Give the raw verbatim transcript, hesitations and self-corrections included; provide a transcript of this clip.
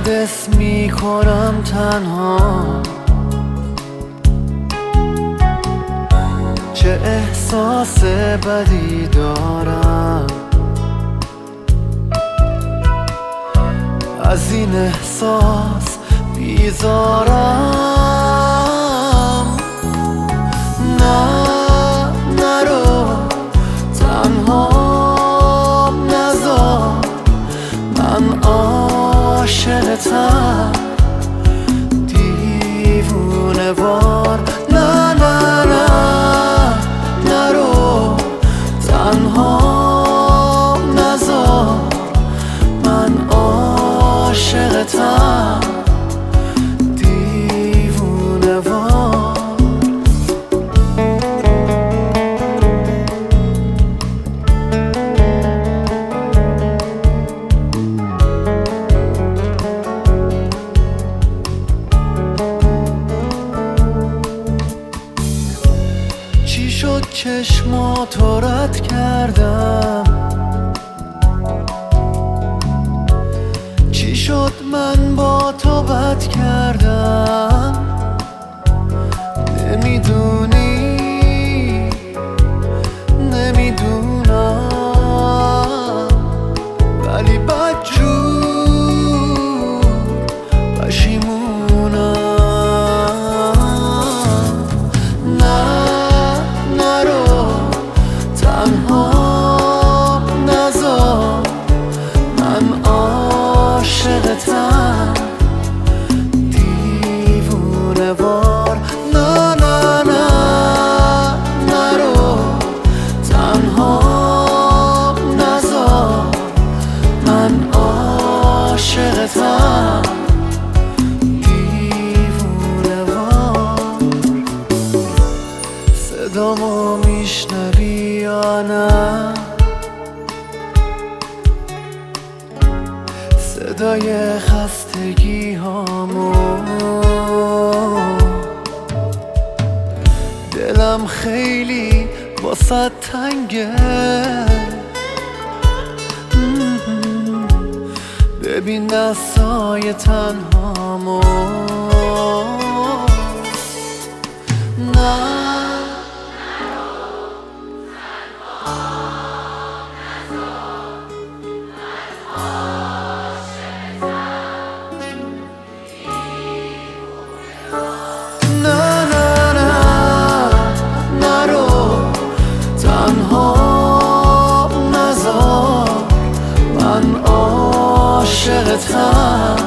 یادت میکنم تنها، چه احساس بدی دارم. از این احساس بیزارم. نه نرو تنها نذار، من عاشقتم دیوونه وار. نه نه نه نرو تنها نذار، من عاشقتم دیوونه وار. چی شد چشماتو رد کردم؟ چی شد من با تو بد کردم؟ نمیدونی نمیدونم، ولی بدجور پشیمونم. نه نرو تنها نذار، من عاشقتم دیوونه وار. نه نه نه نرو تنها نذار، من عاشقتم دیوونه وار. صدامو میشنوی یا نه؟ صدای خستگی هامو، دلم خیلی واسه تنگه. ببین دستای تنهامو. نه عاشقتم